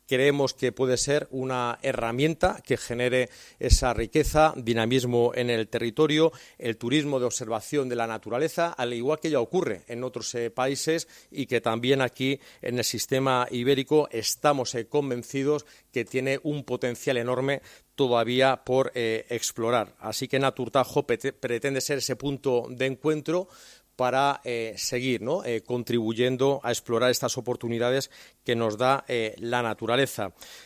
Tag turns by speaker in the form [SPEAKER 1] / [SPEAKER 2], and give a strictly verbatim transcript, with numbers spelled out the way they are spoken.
[SPEAKER 1] creemos que puede ser una herramienta que genere esa riqueza, dinamismo en el territorio, el turismo de observación de la naturaleza, al igual que ya ocurre en otros eh, países y que también aquí en el sistema ibérico estamos eh, convencidos que tiene un potencial enorme todavía por eh, explorar. Así que Naturtajo pretende ser ese punto de encuentro para eh, seguir ¿no? eh, contribuyendo a explorar estas oportunidades que nos da eh, la naturaleza.